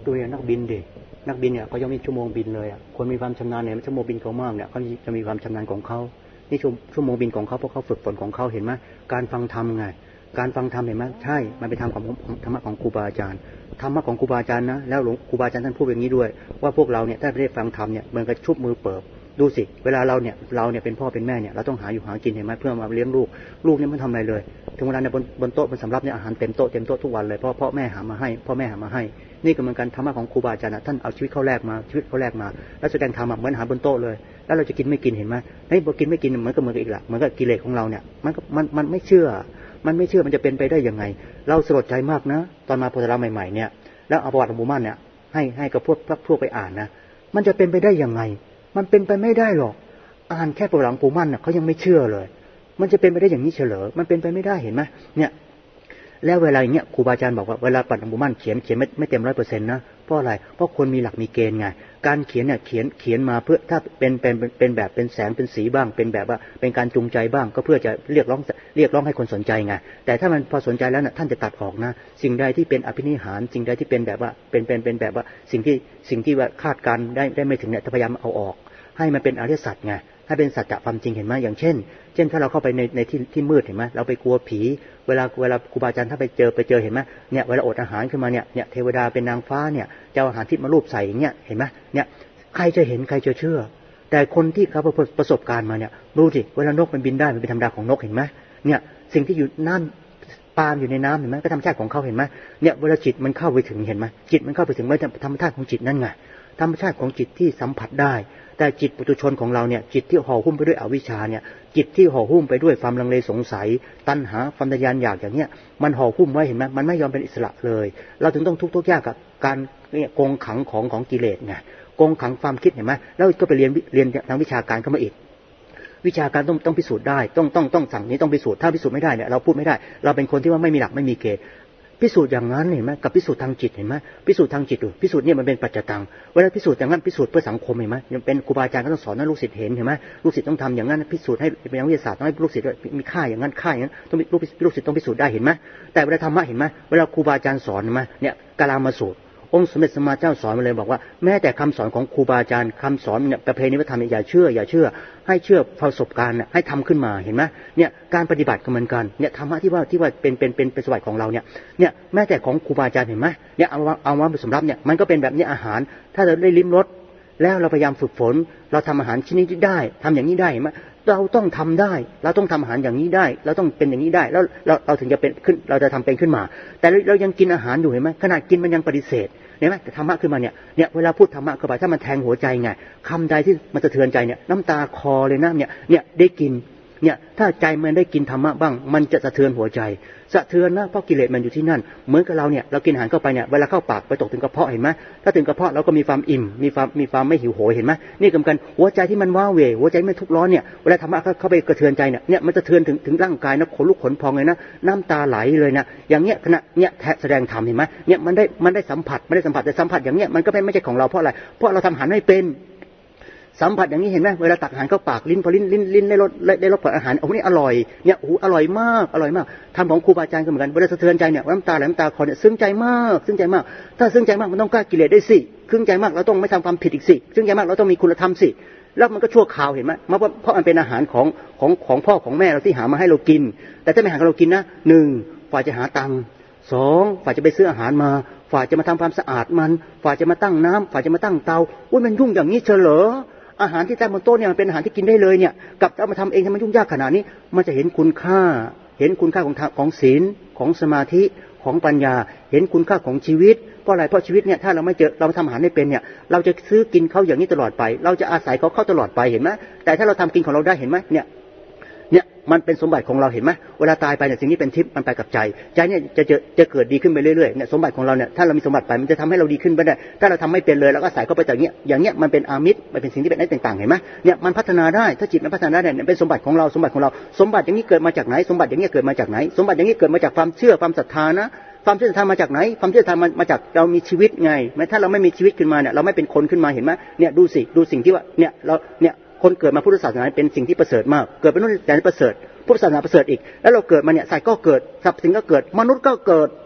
ดูอย่างนักบินดินักบินเนี่ยเขายังมีชั่วโมงบินเลยอ่ะคนมีความชำนาญเนี่ยชั่วโมงบินเขามากเนี่ยเขาจะมีความชำนาญของเขานี่ชั่วโมงบินของเขาเพราะเขาฝึกฝนของเขาเห็นไหมการฟังธรรมไงการฟังธรรมเห็นไหมใช่มันเป็นธรรมของธรรมะของครูบาอาจารย์ธรรมะของครูบาอาจารย์นะแล้วหลวงครูบาอาจารย์ท่านพูดอย่างนี้ด้วยว่าพวกเราเนี่ยถ้าไม่ได้ฟังธรรมเนี่ยเหมือนกับชุบมือเปิบดูสิเวลาเราเนี่ยเป็นพ่อเป็นแม่เนี่ยเราต้องหาอยู่หากินเห็นไหมเพื่อมาเลี้ยงลูกเนี่ยมันทำอะไรเลยถึงเวลาเนี่ยบนโต๊ะบนสำรับเนี่ยอาหารเต็มโต๊ะทุกวันเลยเพราะพ่อแม่หามาให้พ่อแม่หามาให้นี่ก็เหมือนกันธรรมะของครูบาอาจารย์ท่านเอาชีวิตเขาแลกมาแล้วแสดงธรรมเหมือนอาหารบนโต๊ะเลยแล้วเราจะกินไม่กินเห็นไหมให้พอกินไม่กินเหมือนกับอีกละเหมือนกับกิเลสของเราเนี่ยมันไม่เชื่อมันจะเป็นไปได้ยังไงเราสลดใจมากนะตอนมาโพธิราใหม่ๆเนี่ยแล้วเอาประวัติของหมู่มั่นเนี่ยให้กับพวกไปอ่านนะมันจะเป็นไปได้ยังไงมันเป็นไปไม่ได้หรอกอ่านแค่ประวัติของปู่มั่นน่ะเขายังไม่เชื่อเลยมันจะเป็นไปได้อย่างนี้เฉลยมันเป็นไปไม่ได้เห็นไหมเนี่ยแล้วเวลาอย่างเงี้ยครูบาอาจารย์บอกว่าเวลาปัดของปู่มั่นเขียนไม่เต็ม 100% นะเพราะอะไรเพราะคนมีหลักมีเกณฑ์ไงการเขียนเนี่ยเขียนมาเพื่อถ้าเป็นแบบเป็นแสงเป็นสีบ้างเป็นแบบว่าเป็นการจูงใจบ้างก็เพื่อจะเรียกร้องให้คนสนใจไงแต่ถ้ามันพอสนใจแล้วน่ะท่านจะตัดออกนะสิ่งใดที่เป็นอภินิหารสิ่งใดที่เป็นแบบว่าเป็นแบบว่าสิ่งที่ว่าคาดการได้ไม่ถึงเนี่ยพยายามเอาออกให้มันเป็นอริยสัจไงให้เป็นสัจจะความจริงเห็นไหมอย่างเช่นถ้าเราเข้าไปในที่มืดเห็นไหมเราไปกลัวผีเวลาครูบาอาจารย์ถ้าไปเจอเห็นไหมเนี่ยเวลาอดอาหารขึ้นมาเนี่ยเทวดาเป็นนางฟ้าเนี่ยจะเอาอาหารทิพย์มาลูบใส่อย่างเงี้ยเห็นไหมเนี่ยใครจะเห็นใครจะเชื่อแต่คนที่เขาประสบการณ์มาเนี่ยรู้สิเวลานกมันบินได้มันเป็นธรรมดาของนกเห็นไหมเนี่ยสิ่งที่อยู่น้ำปลาอยู่ในน้ำเห็นไหมก็ธรรมชาติของเขาเห็นไหมเนี่ยเวลาจิตมันเข้าไปถึงเห็นไหมจิตมันเข้าไปถึงไม่ธรรมชาติของจิตนั่นไงธรรมชาติของจิตที่สัมผัสได้แต่จิตปุถุชนของเราเนี่ยจิตที่ห่อหุ้มไปด้วยอวิชชาเนี่ยจิตที่ห่อหุ้มไปด้วยความลังเลสงสัยตัณหาความทะยานอยากอย่างเนี้ยมันห่อหุ้มไว้เห็นไหมมันไม่ยอมเป็นอิสระเลยเราถึงต้องทุกข์ยากกับการเนี่ยกงขังของกิเลสไงกงขังความคิดเห็นไหมแล้วก็ไปเรียนทางวิชาการเข้ามาอีกวิชาการต้องพิสูจน์ได้ต้องสั่งนี้ต้องพิสูจน์ถ้าพิสูจน์ไม่ได้เนี่ยเราพูดไม่ได้เราเป็นคนที่ว่าไม่มีหลักไม่มีเกณฑ์พิสูจน์อย่างนั้นเห็นไหมกับพิสูจน์ทางจิตเห็นไหมพิสูจน์ทางจิตพิสูจน์เนี่ยมันเป็นปัจจตังเวลาพิสูจน์อย่างนั้นพิสูจน์เพื่อสังคมเห็นไหมยังเป็นครูบาอาจารย์ก็ต้องสอนให้ลูกศิษย์เห็นเห็นไหมลูกศิษย์ต้องทำอย่างนั้นพิสูจน์ให้เป็นนักวิทยาศาสตร์ต้องให้ลูกศิษย์มีค่าอย่างนั้นค่าอย่างนั้นต้องลูกศิษย์ต้องพิสูจน์ได้เห็นไหมแต่เวลาธรรมะเห็นไหมเวลาครูบาอาจารย์สอนเห็นไหมเนี่ยกาลามาสูตรองค์สมเด็จสมมาเจ้าสอนมาเลยบอกว่าแม้แต่คำสอนของครูบาอาจารย์คำสอนเนี่ยประเพณีวัฒนธรรมอย่าเชื่อให้เชื่อประสบการณ์ให้ทำขึ้นมาเห็นไหมเนี่ยการปฏิบัติก็เหมือนกันเนี่ยธรรมะที่ว่าเป็นสมบัติของเราเนี่ยแม้แต่ของครูบาอาจารย์เห็นไหมเนี่ยเอามาเป็นสำรับเนี่ยมันก็เป็นแบบนี้อาหารถ้าเราได้ลิ้มรสแล้วเราพยายามฝึกฝนเราทำอาหารชิ้นนี้ได้ทำอย่างนี้ได้เห็นไหมเราต้องทำได้เราต้องทำอาหารอย่างนี้ได้เราต้องเป็นอย่างนี้ได้แล้วเราถึงจะเป็นขึ้นเราจะทำเป็นขึ้นมาแต่เรายังกินอาหารอยู่เห็นไหมขนาดกินมันยังปฏิเสธเห็นไหมแต่ธรรมะขึ้นมาเนี่ยเวลาพูดธรรมะเข้าไปถ้ามันแทงหัวใจไงคำใดที่มันสะเทือนใจเนี่ยน้ำตาคอเลยนะเนี่ยได้กินเนี่ยถ้าใจมันได้กินธรรมะบ้างมันจะสะเทือนหัวใจสะเทือนนะเพราะกิเลสมันอยู่ที่นั่นเหมือนกับเราเนี่ยเรากินอาหารเข้าไปเนี่ยเวลาเข้าปากไปตกถึงกระเพาะเห็นไหมถ้าถึงกระเพาะเราก็มีความอิ่มมีความไม่หิวโหยเห็นไหมนี่กำกันหัวใจที่มันว้าเหวหัวใจไม่ทุกข์ร้อนเนี่ยเวลาธรรมะเข้าไปกระเทือนใจเนี่ยมันสะเทือนถึงร่างกายนะขนลุกขนพองเลยนะน้ำตาไหลเลยนะอย่างเงี้ยขณะเนี่ยแสดงธรรมเห็นไหมเนี่ยมันได้สัมผัสไม่ได้สัมผัสแต่สัมผัสอย่างเงี้ยมันก็ไม่ใช่ของเราเพราะอะไรเพราะเราทำอาหารไม่เป็นสัมผัสอย่างนี้เห็นไหมเวลาตักอาหารเข้าปากลิ้นพอลิ้นได้รสอาหารโอ้โหนี่อร่อยเนี่ยโอ้โหอร่อยมากทำของครูบาอาจารย์ก็เหมือนกันเวลาสะเทือนใจเนี่ยน้ำตาไหลน้ำตาคลอเนี่ยซึ้งใจมากถ้าซึ้งใจมากมันต้องกล้ากิเลสได้สิซึ้งใจมากเราต้องไม่ทำความผิดอีกสิซึ้งใจมากเราต้องมีคุณธรรมสิแล้วมันก็ชั่วคราวเห็นไหมเพราะมันเป็นอาหารของพ่อของแม่เราที่หามาให้เรากินแต่ถ้าไม่หาเรากินนะ1ฝ่ายจะหาตังค์2ฝ่ายจะไปซื้ออาหารมาฝ่ายจะมาทำความสะอาดมันฝ่ายจะมาตั้งน้ำฝ่ายจะมาตั้งเตาอุ้ยมันยุ่งอย่างนี้เฉลออาหารที่ตั้งบนโต๊ะเนี่ยมันเป็นอาหารที่กินได้เลยเนี่ยกับเอามาทำเองทำไมยุ่งยากขนาดนี้มันจะเห็นคุณค่าของศีลของสมาธิของปัญญาเห็นคุณค่าของชีวิตเพราะอะไรเพราะชีวิตเนี่ยถ้าเราไม่เจอเราทำอาหารไม่เป็นเนี่ยเราจะซื้อกินเขาอย่างนี้ตลอดไปเราจะอาศัยเขาตลอดไปเห็นไหมแต่ถ้าเราทำกินของเราได้เห็นไหมเนี่ยมันเป็นสมบัติของเราเห็นไหมเวลาตายไปเนี่ยสิ่งนี้เป็นทิพย์มันไปกับใจเนี่ยจะเกิดดีขึ้นไปเรื่อยๆเนี่ยสมบัติของเราเนี่ยถ้าเรามีสมบัติไปมันจะทำให้เราดีขึ้นไปได้ถ้าเราทำไม่เป็นเลยเราก็ใส่เข้าไปอย่างเงี้ยมันเป็นอามิตรมันเป็นสิ่งที่เป็นอะไรต่างๆเห็นไหมเนี่ยมันพัฒนาได้ถ้าจิตมันพัฒนาได้เนี่ยเป็นสมบัติของเราสมบัติอย่างนี้เกิดมาจากไหนสมบัติอย่างนี้เกิดมาจากไหนสมบัติอย่างนี้เกิดมาจากความเชื่อความศรัทธานะความเชื่อศรัทธามาจากไหนความเชื่อศรัทธามาจากเรามีชีวิตไงถ้าเราไม่มีชีวิตขึ้นมาเนี่ยเราไม่เป็นคนขึ้นมาเห็นไหมเนี่ยดูสิ่งที่ว่าเนี่ยคนเกิดมาพุทธศาสนาเป็นสิ่งที่ประเสริฐมากเกิดเป็นมนุษย์แต่ประเสริฐพุทธศาสนาประเสริฐอีกแล้วเราเกิดมาเนี่ยสัตว์ก็เกิดสัตว์สิ่งก็เกิดมนุษย์ก็เกิด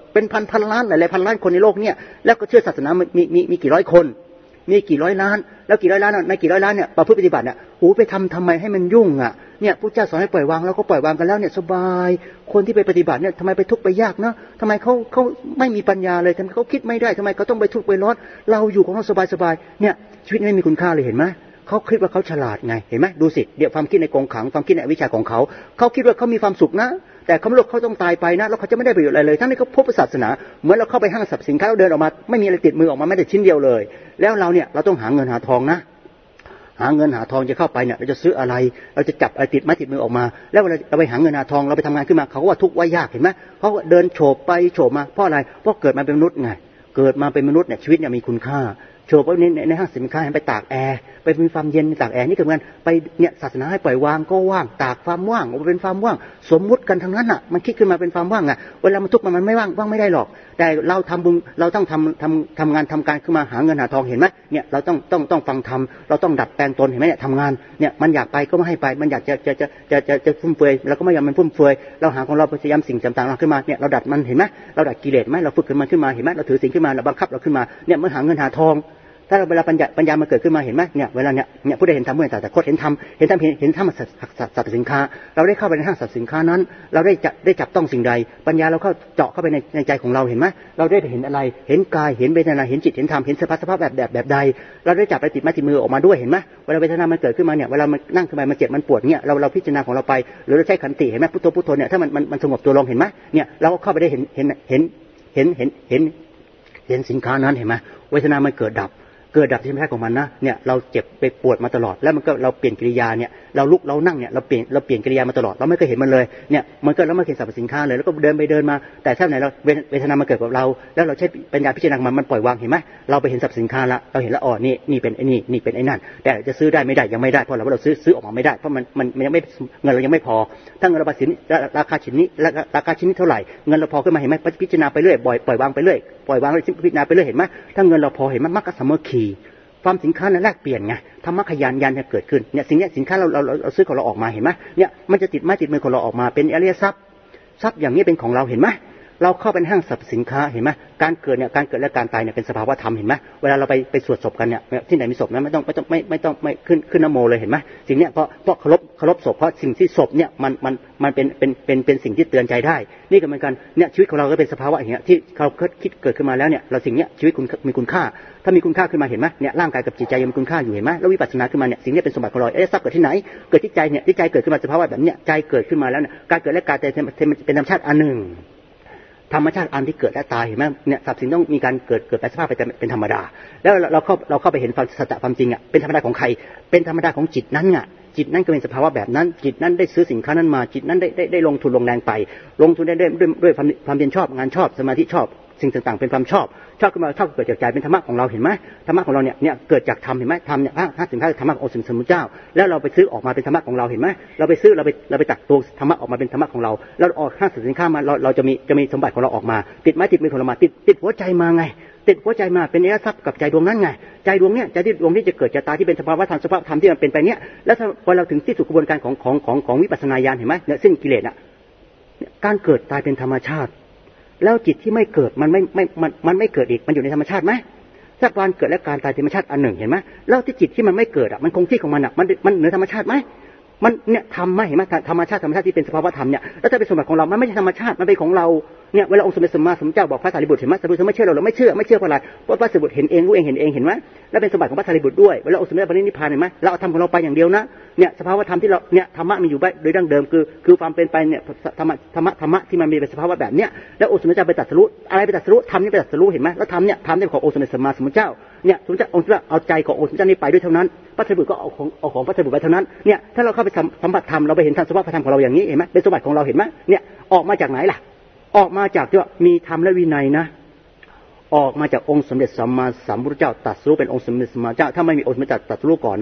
เป็นพันล้านหลายๆพันล้านคนในโลกเนี่ยแล้วก็เชื่อศาสนามีกี่ร้อยคนมีกี่ร้อยล้านแล้วกี่ร้อยล้านในกี่ร้อยล้านเนี่ยประพฤติปฏิบัติเนี่ยโอ้ไปทำไมให้มันยุ่งอ่ะเนี่ยพระเจ้าสอนให้ปล่อยวางแล้วก็ปล่อยวางกันแล้วเนี่ยสบายคนที่ไปปฏิบัติเนี่ยทำไมไปทุกข์ไปยากเนาะทำไมเขาไม่มีปัญญาเลยทำไมเขาคิดไม่ได้ทำไมเขาต้องไปทุกข์ไปร้อนเราอยู่ของเราสบายๆเนี่ยชีวิตไม่มีคุณค่าเลยเห็นไหมเขาคิดว่าเขาฉลาดไงเห็นไหมดูสิเดี๋ยวความคิดในกองขังความคิดในวิชาของเขาคิดว่าเขามีความสุขนะแต่เขาไม่รู้เขาต้องตายไปนะแล้วเขาจะไม่ได้ประโยชน์อะไรเลยทั้งที่เขาพบศาสนาเหมือนเราเข้าไปห้างสรรพสินค้าเราเดินออกมาไม่มีอะไรติดมือออกมาแม้แต่ชิ้นเดียวเลยแล้วเราเนี่ยเราต้องหาเงินหาทองนะหาเงินหาทองจะเข้าไปเนี่ยเราจะซื้ออะไรเราจะจับอะไรติดไม้ติดมือออกมาแล้วเวลาเราไปหาเงินหาทองเราไปทำงานขึ้นมาเขาก็ว่าทุกข์ว่ายากเห็นไหมเขาเดินโฉบไปโฉบมาเพราะอะไรเพราะเกิดมาเป็นมนุษย์ไงเกิดมาเป็นมนุษย์เนี่ยชีวิตเนี่ยมีคุณค่าโฉบไปในห้างสินค้าไปตากแอร์ไปมีความเย็นในตากแอร์นี่คือการไปเนี่ยศาสนาให้ปล่อยวางก็ว่างตากความว่างออกมาเป็นความว่างสมมุติกันทั้งนั้นอ่ะมันคิดขึ้นมาเป็นความว่างอ่ะเวลามันทุกข์มันไม่ว่างไม่ได้หรอกแต่เราทำบุญเราต้องทำงานทำการขึ้นมาหาเงินหาทองเห็นไหมเนี่ยเราต้องฟังธรรมเราต้องดัดแปลงตนเห็นไหมเนี่ยทำงานเนี่ยมันอยากไปก็ไม่ให้ไปมันอยากจะฟุ่มเฟือยเราก็ไม่ยอมมันฟุ่มเฟือยเราหาของเราพยายามสิ่งต่างๆเราขึ้นมาเนี่ยเราดัดมันเห็นไหมเราดัดกิเลสไหมเราฝึกขึ้นมาเห็นไหมเราถือสิ่งขึ้นมาเราบังคับเราขึ้นมาเนี่ยมันหาเงินหาทองถ้าเราเวลาปัญญามันเกิดขึ้นมาเห็นไหมเนี่ยเวลาเนี่ยผู้ใดเห็นธรรมผู้ใดแต่โคตรเห็นธรรมสรรพสินค้าเราได้เข้าไปในห้างสรรพสินค้านั้นเราได้จับต้องสิ่งใดปัญญาเราเข้าเจาะเข้าไปในใจของเราเห็นไหมเราได้เห็นอะไรเห็นกายเห็นเวทนาเห็นจิตเห็นธรรมเห็นสภาพแบบใดเราได้จับไปติดไม้ติดมือออกมาด้วยเห็นไหมเวลาเวทนามันเกิดขึ้นมาเนี่ยเวลามันนั่งขึ้นมามันเจ็บมันปวดเนี่ยเราพิจารณาของเราไปหรือเราใช้ขันติเห็นไหมพุทโธเนี่ยถ้ามันสงบตัวลงเห็นไหมเนี่ยเราก็เข้าไปได้เห็นสินค้านั้นเห็นไหมเวทนามันเกิดดับที่ไม่ใช่ของมันนะเนี่ยเราเจ็บไปปวดมาตลอดแล้วมันก็เราเปลี่ยนกิริยาเนี่ยเราลุกเรานั่งเนี่ยเราเปลี่ยนกิริยามาตลอดเราไม่เคยเห็นมันเลยเนี่ยมันก็แล้วไม่เคยสรรพสินค้าเลยแล้วก็เดินมาแต่ถ้าไหนเราเวทนามาเกิดกับเราแล้วเราใช้ปัญญาพิจารณามันปล่อยวางเห็นไหมเราไปเห็นสรรพสินค้าละเราเห็นแล้วอ๋อนี่เป็นไอ้นี่เป็นไอ้นั่นแต่จะซื้อได้ไม่ได้ยังไม่ได้เพราะเราซื้อออกมาไม่ได้เพราะมันยังไม่เงินเรายังไม่พอถ้าเงินเราภาษีราคาชิ้นนี้เท่าไหร่เงินเราพอขึ้นมาเห็นไหมพิจารณาไปเรื่อยปล่อยวางไปเรื่อยพิจารณาไปเรื่อยเห็นไหมถ้าเงินเราพอเห็นมันมักก็สมัคคีความสินค้านั้นแลกเปลี่ยนไงธรรมะขยันยันจะเกิดขึ้นเนี่ยสิ่งนี้สินค้าเราซื้อของเราออกมาเห็นไหมเนี่ยมันจะติดไม้ติดมือของเราออกมาเป็นอริยทรัพย์อย่างนี้เป็นของเราเห็นไหมเราเข้าเป็นห้างสรรพสินค้าเห็นไหมการเกิดและการตายเนี่ยเป็นสภาวะธรรมเห็นไหมเวลาเราไปสวดศพกันเนี่ยที่ไหนมีศพนะไม่ต้องขึ้นนะโมเลยเห็นไหมสิ่งนี้เพราะเคารพศพเพราะสิ่งที่ศพเนี่ยมันเป็นสิ่งที่เตือนใจได้นี่ก็เหมือนกันเนี่ยชีวิตของเราก็เป็นสภาวะอย่างเงี้ยที่เราคิดเกิดขึ้นมาแล้วเนี่ยเราสิ่งเนี้ยชีวิตคุณมีคุณค่าถ้ามีคุณค่าขึ้นมาเห็นไหมเนี่ยร่างกายกับจิตใจยังมีคุณค่าอยู่เห็นไหมแล้ววิปัสสนาขึ้นมาเนี่ยสิ่งนี้เป็นสมบัติของเราทรัพย์เกิดที่ไหนเกิดที่ใจเนี่ยที่ใจเกิดขึ้นมาสภาวะแบบเนี้ยใจเกิดขึ้นมาแล้วเนี่ยการเกิดและการตายเป็นธรรมชาติอันหนึ่งธรรมชาติอันที่เกิดและตายเห็นไหมเนี่ยทรัพย์สินต้องมีการเกิดแปลสภาพไปเป็นธรรมดาแล้วเราเข้าไปเห็นสัจความจริงอ่ะเป็นธรรมดาของใครเป็นธรรมดาของจิตนั้นไงจิตนั้นก็เป็นสภาวะแบบนั้นจิตนั้นได้ซื้อสินค้านั้นมาจิตนั้นได้ลงทุนลงแรงไปลงทุนได้ด้วยความเพียรชอบงานชอบสมาธิชอบสิ่งต่างๆเป็นความชอบขึ้นมาชอบเกิดจากใจเป็นธรรมะของเราเห็นไหมธรรมะของเราเนี่ยเกิดจากธรรมเห็นไหมธรรมเนี่ยห้าสินค้าธรรมะขององค์สมเด็จพระเจ้าแล้วเราไปซื้อออกมาเป็นธรรมะของเราเห็นไหมเราไปซื้อเราไปตักตัวธรรมะออกมาเป็นธรรมะของเราแล้วออกห้าสินค้ามาเราจะมีสมบัติของเราออกมาติดไม้ติดมือของเรามาติดหัวใจมาไงติดหัวใจมาเป็นอริยทรัพย์กับใจดวงนั้นไงใจดวงเนี้ยใจที่ดวงที่จะเกิดจะตายที่เป็นสภาวะธรรมที่มันเป็นไปเนี้ยแล้วพอเราถึงที่สุดกระบวนการของวิปัสสนาญาณเห็นไหมเนี่ยสิ้นกิเลสอ่ะการเกิดตายเป็นธรรมชาติแล้วจิตที่ไม่เกิดมันไม่เกิดอีกมันอยู่ในธรรมชาติไหมสักวันเกิดและการตายธรรมชาติอันหนึ่งเห็นไหมแล้วที่จิตที่มันไม่เกิดอ่ะมันคงที่ของมันอ่ะมันเหนือธรรมชาติไหมมันเนี่ยทำไหมเห็นไหมธรรมชาติที่เป็นสภาวะธรรมเนี่ยแล้วถ้าเป็นสมบัติของเรามันไม่ใช่ธรรมชาติมันเป็นของเราเนี่ยเวลาองค์สมเด็จสัมมาสัมพุทธเจ้าบอกพระสารีบุตรเห็นไหมสารีบุตรไม่เชื่อเราไม่เชื่อเพราะอะไรเพราะพระสารีบุตรเห็นเองรู้เองเห็นไหมแล้วเป็นสมบัติของพระสารีบุตรด้วยเวลาองค์สมเด็จพระนิพพานเห็นไหมเราเอาทำของเราไปอย่างเดียวนะเนี่ยสภาวะธรรมที่เราเนี่ยธรรมะมีอยู่โดยดั้งเดิมคือความเป็นไปเนี่ยธรรมะที่มันมีเป็นสภาวะแบบเนี้ยแล้วองค์สมเด็จเจ้าไปตรัสรู้อะไรไปตรัสรู้ธรรมนี่ไปตรัสรู้เห็นไหมแล้วธรรมเนี่ยขององค์สมเด็จสัมมาสัมพุทธเจ้าเนี่ยสมเด็จองค์สมเด็จเอาใจขององค์สมเด็จนี้ไปด้วยเท่านั้นพระสารีบุตรก็เอาของพระสารีบุตรไปเท่านั้นเนี่ยถ้าเราเข้าไปสัมผัสธรรมเราไปเห็นสภาวะธรรมของเราอย่างนี้เห็นไหมเป็นสมบัติของเราเห็นไหมเนี่ยออกมาจากไหนล่ะออกมาจากที่ว่ามีธรรมและวินัยนะออกมาจากองค์สมเด็จสัมมาสัมพุทธเจ้าตรัสรู้เป็นองค์สมเด็จสัมมาเจ้าถ้าไม่มีองค์สมเด็จตรัสรู้ก่อนนะ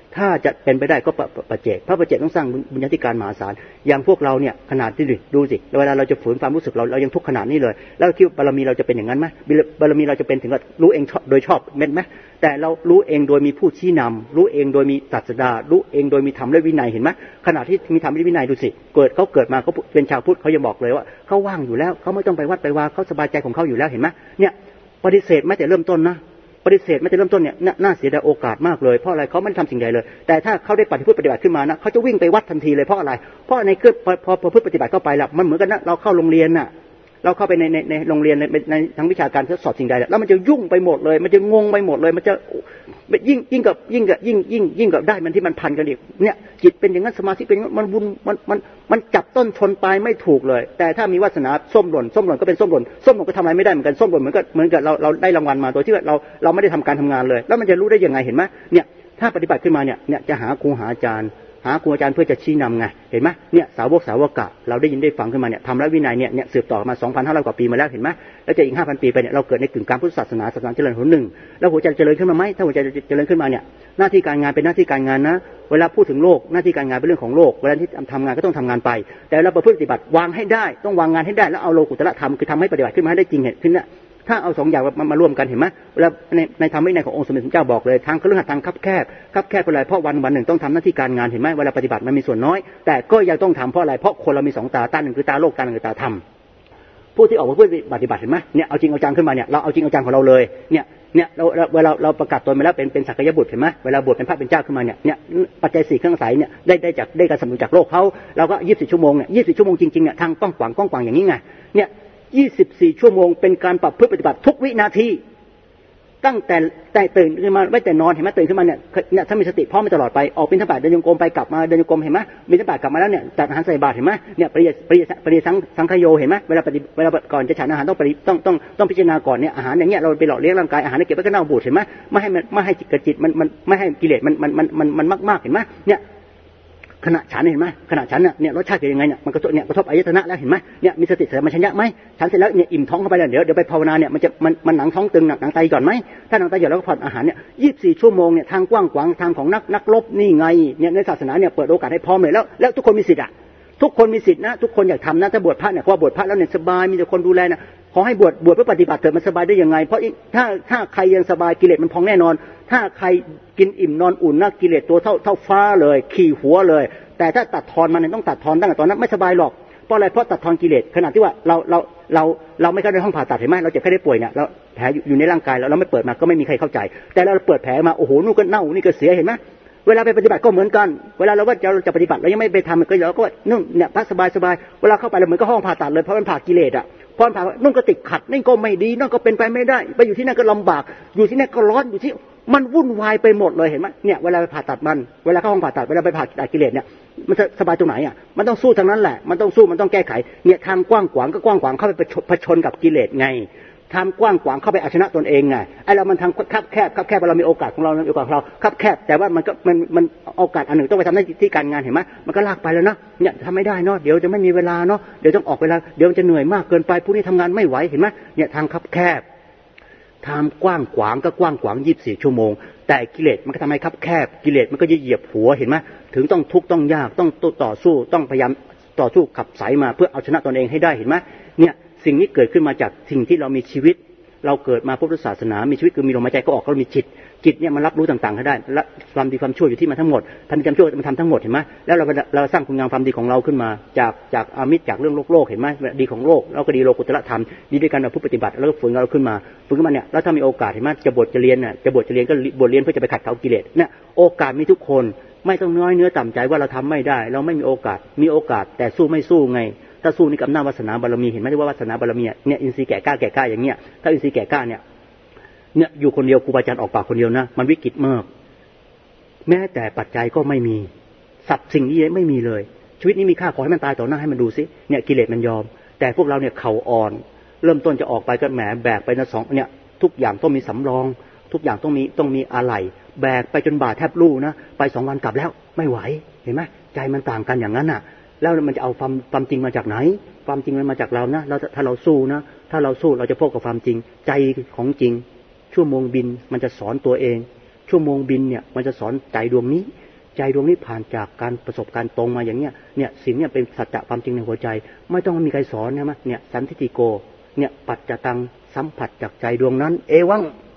ถ้าจะเป็นไปได้ก็ปัจเจกพระปัจเจกต้องสร้างบุญญาธิการมหาศาลอย่างพวกเราเนี่ยขนาดที่ดูสิเวลาเราจะฝืนความรู้สึกเรายังทุกข์ขนาดนี้เลยแล้วคิดว่าบารมีเราจะเป็นอย่างนั้นไหมบารมีเราจะเป็นถึงกับรู้เองโดยชอบเม็ดไหมแต่เรารู้เองโดยมีผู้ชี้นำรู้เองโดยมีศาสดารู้เองโดยมีธรรมและวินัยเห็นไหมขณะที่มีธรรมและวินัยดูสิเขาเกิดมาเขาเป็นชาวพุทธเขายังบอกเลยว่าเขาว่างอยู่แล้วเขาไม่ต้องไปวัดไปวาเขาสบายใจของเขาอยู่แล้วเห็นไหมเนี่ยปฏิเสธไม่แต่เริ่มต้นนะปฏิเสธไม่แต่เริ่มต้นเนี่ยน่าเสียดายโอกาสมากเลยเพราะอะไรเขาไม่ทำสิ่งใดเลยแต่ถ้าเขาได้ปฏิบัติขึ้นมานะเขาจะวิ่งไปวัดทันทีเลยเพราะอะไรเพราะในเกิดพอปฏิบัติเข้าไปแล้วมันเหมือนกันนะเราเข้าโรงเรียนน่ะเราเข้าไปในโรงเรียนในทางวิชาการทดสอบสิ่งใดแล้วมันจะยุ่งไปหมดเลยมันจะงงไปหมดเลยมันจะยิ่งกับได้มันที่มันพันกันอีกเนี่ยจิตเป็นอย่างนั้นสมาธิเป็นมันจับต้นชนปลายไม่ถูกเลยแต่ถ้ามีวาสนาส้มหล่นก็เป็นส้มหล่นก็ทำอะไรไม่ได้เหมือนกันส้มหล่นเหมือนกับเราได้รางวัลมาโดยที่เราไม่ได้ทำการทำงานเลยแล้วมันจะรู้ได้ยังไงเห็นไหมเนี่ยถ้าปฏิบัติขึ้นมาเนี่ยจะหาครูหาอาจารย์เพื่อจะชี้นำไงเห็นไหมเนี่ยสาวกะเราได้ยินได้ฟังขึ้นมาเนี่ยทำและวินัยเนี่ยสืบต่อมา 2,500 กว่าปีมาแล้วเห็นไหมแล้วจะอีก 5,000 ปีไปเนี่ยเราเกิดในกึ่งกลางพุทธศาสนาเจริญหัวหนึ่งแล้วหัวใจเจริญขึ้นมาไหมถ้าหัวใจเจริญขึ้นมาเนี่ยหน้าที่การงานเป็นหน้าที่การงานนะเวลาพูดถึงโลกหน้าที่การงานเป็นเรื่องของโลกเวลาที่ทำงานก็ต้องทำงานไปแต่เราประพฤติปฏิบัติวางให้ได้ต้องวางงานให้ได้แล้วเอาโลกุตระธรรมคือทำให้ปฏิบัติขึ้นมาได้จริงเห็นขึ้นเนี่ยถ้าเอา2อย่างมาร่วมกันเห็นไหมเวลาในธรรมวินัยขององค์สมเด็จพระเจ้าบอกเลยทางคฤหัสถ์ทางคับแคบเป็นอะไรเพราะวันหนึ่งต้องทำหน้าที่การงานเห็นไหมเวลาปฏิบัติมันมีส่วนน้อยแต่ก็ยังต้องทำเพราะอะไรเพราะคนเรามี2ตาหนึ่งคือตาโลกตาหนึ่งคือตาธรรมผู้ที่ออกมาเพื่อปฏิบัติเห็นไหมเนี่ยเอาจริงเอาจังขึ้นมาเนี่ยเราเอาจริงเอาจังของเราเลยเนี่ยเวลาเราประกาศตนมาแล้วเป็นสักยบุตรเห็นไหมเวลาบวชเป็นพระเป็นเจ้าขึ้นมาเนี่ยปัจจัย4เครื่องอาศัยเนี่ยได้การสนับสนุนจากโลกเขาเราก็24 ชั่วโมงเนี่ย24 ชั่วโมงจริงๆเนี่ยทางกว้างขวางอย่างนี้ไงเนี่ย24 ชั่วโมงเป็นการประพฤติปฏิบัติทุกวินาทีตั้งแต่ตื่นขึ้นมาไม่แต่นอนเห็นไหมตื่นขึ้นมาเนี่ยถ้ามีสติพร้อมไปตลอดไปออกบิณฑบาตเดินโยกรมไปกลับมาเดินโยกรมเห็นไหมบิณฑบาตกลับมาแล้วเนี่ยจัดอาหารใส่บาตรเห็นไหมเนี่ยปริสังขโยเห็นไหมเวลาก่อนจะฉันอาหารต้องพิจารณาก่อนเนี่ยอาหารอย่างเงี้ยเราไปหล่อเลี้ยงร่างกายอาหารเก็บไว้ก็เน่าบูดเห็นไหมไม่ให้จิตมันไม่ให้กิเลสมันมากเห็นไหมเนี่ยขณะฉันเห็นไหมขณะฉันเนี่ยรสชาติเป็นยังไงเนี่ยมันกระทบอายตนะแล้วเห็นไหมเนี่ยมีสติสัมปชัญญะไหมฉันเสร็จแล้วเนี่ยอิ่มท้องเข้าไปแล้วเดี๋ยวไปภาวนาเนี่ยมันหนังท้องตึงหนังไตก่อนไหมถ้าหนังไตหย่อนแล้วก็ผ่อนอาหารเนี่ย24 ชั่วโมงเนี่ยทางกว้างขวางทางของนักรบนี่ไงเนี่ยในศาสนาเนี่ยเปิดโอกาสให้พร้อมเลยแล้วทุกคนมีสิทธิ์ทุกคนมีสิทธิ์นะทุกคนอยากทำนะถ้าบวชพระเนี่ยว่าบวชพระแล้วเนี่ยสบายมีแต่คนดูแลนะขอให้บวชเพื่อปฏิบัติเถิดมันสบายได้ยังไงเพราะถ้าใครยังสบายกิเลสมันพองแน่นอนถ้าใครกินอิ่มนอนอุ่นนะกิเลสตัวเท่าฟ้าเลยขี่หัวเลยแต่ถ้าตัดทอนมันต้องตัดทอนตั้งแต่ตอนนั้นไม่สบายหรอกเพราะอะไรเพราะตัดทอนกิเลสขณะที่ว่าเราไม่เข้าในห้องผ่าตัดเห็นไหมเราเจ็บแค่ได้ป่วยเนี่ยเราแผลอยู่ในร่างกายเราไม่เปิดมาก็ไม่มีใครเข้าใจแต่เราเปิดแผลมาโอ้โหนู่นก็เน่านี่ก็เสียเห็นไหมเวลาไปปฏิบัติก็เหมือนกันเวลาเราว่าจะปฏิบัติเรายังไม่ไปทำก็เราก็นุ่นเนี่ยพักสบายเวลาเข้าไปเราเหมือนก็ห้องผ่าตัดเลยเพราะมันผ่ากิเลสพอผ่านุ่นก็ติดขัดนี่ก็ไม่ดีนั่นก็เป็นไปไม่ได้ไปอยู่ที่นั่นก็ลำบากอยู่ที่นั่นก็ร้อนอยู่ที่มันวุ่นวายไปหมดเลยเห็นไหมเนี่ยเวลาไปผ่าตัดเวลาเข้าห้องผ่าตัดเวลาไปผ่าตัดกิเลสเนี่ยมันจะสบายตรงไหนมันต้องสู้ทางนั้นแหละมันต้องสู้มันต้องแก้ไขเนี่ยทางกว้างขวางก็กว้างขวางเข้าไปผชนกับกิเลสไงทำกว้างขวางเข้าไปเอาชนะตนเองไงไอ้เรามันทำคับแคบเรามีโอกาสของเรามีโอกาสของเราคับแคบแต่ว่ามันโอกาสอันหนึ่งต้องไปทำหน้าที่การงานเห็นไหมมันก็ลากไปแล้วเนาะเนี่ยทำไม่ได้เนาะเดี๋ยวจะไม่มีเวลาเนาะเดี๋ยวต้องออกเวลาเดี๋ยวจะเหนื่อยมากเกินไปผู้นี้ทำงานไม่ไหวเห็นไหมเนี่ยทางคับแคบทำกว้างขวางก็กว้างขวาง24 ชั่วโมงแต่กิเลสมันก็ทำให้คับแคบกิเลสมันก็เหยียบหัวเห็นไหมถึงต้องทุกข์ต้องยากต้องต่อสู้ต้องพยายามต่อสู้ขับไสมาเพื่อเอาชนะตนเองให้ได้เห็นไหมเนี่ยสิ่งนี้เกิดขึ้นมาจากสิ่งที่เรามีชีวิตเราเกิดมาพุทธศาสนามีชีวิตคือมีลมหายใจก็ออกเรามีจิตเนี่ยมันรับรู้ต่างๆให้ได้และความดีความชั่วอยู่ที่มันทั้งหมดทำดีทำชั่วมันทำทั้งหมดเห็นไหมแล้วเราสร้างคุณงามความดีของเราขึ้นมาจากอามิตรจากเรื่องโลกเห็นไหมดีของโลกเราก็ดีโลกุตระธรรมดีด้วยกันเราผู้ปฏิบัติแล้วก็ฝึกเราขึ้นมาเนี่ยแล้วถ้ามีโอกาสเห็นไหมจะบวชจะเรียนก็บวชเรียนเพื่อจะไปขัดเกลากิเลสเนี่ยโอกาสมีทุกคนไม่ต้องน้อยเนื้อต่ำใจว่าเราทำไม่ได้เราไม่มีโอกาสแต่สู้ไม่สู้ไงถ้าสู้นี่กับอำนาจวาสนาบารมีเห็นไหมที่ว่าวาสนาบารมีเนี่ยอินทรีย์แก่กล้าอย่างเงี้ยถ้าอินทรีย์แก่กล้าเนี่ยอยู่คนเดียวครูบาอาจารย์ออกปากคนเดียวนะมันวิกฤตมากแม้แต่ปัจจัยก็ไม่มีทรัพย์สิ่งนี้ไม่มีเลยชีวิตนี้มีค่าขอให้มันตายต่อหน้าให้มันดูสิเนี่ยกิเลสมันยอมแต่พวกเราเนี่ยเข่าอ่อนเริ่มต้นจะออกไปก็แหมแบกไปนะเนี่ยทุกอย่างต้องมีสำรองทุกอย่างต้องมีอะไหล่แบกไปจนบ่าแทบลู่นะไป2 วันกลับแล้วไม่ไหวเห็นไหมใจมันต่างกันอย่างนั้นน่ะแล้วมันจะเอาความจริงมาจากไหนความจริงมันมาจากเรานะแล้วถ้าเราสู้นะเราจะพบกับความจริงใจของจริงชั่วโมงบินมันจะสอนตัวเองชั่วโมงบินเนี่ยมันจะสอนใจดวงนี้ใจดวงนี้ผ่านจากการประสบการณ์ตรงมาอย่างเนี้ยเนี่ยสิ่งเนี่ยเป็นสัจจะความจริงในหัวใจไม่ต้องมีใครสอนใช่ไหมเนี่ยสันทิฏฐิโกเนี่ยปัจจตังสัมผัสจากใจดวงนั้นเอวัง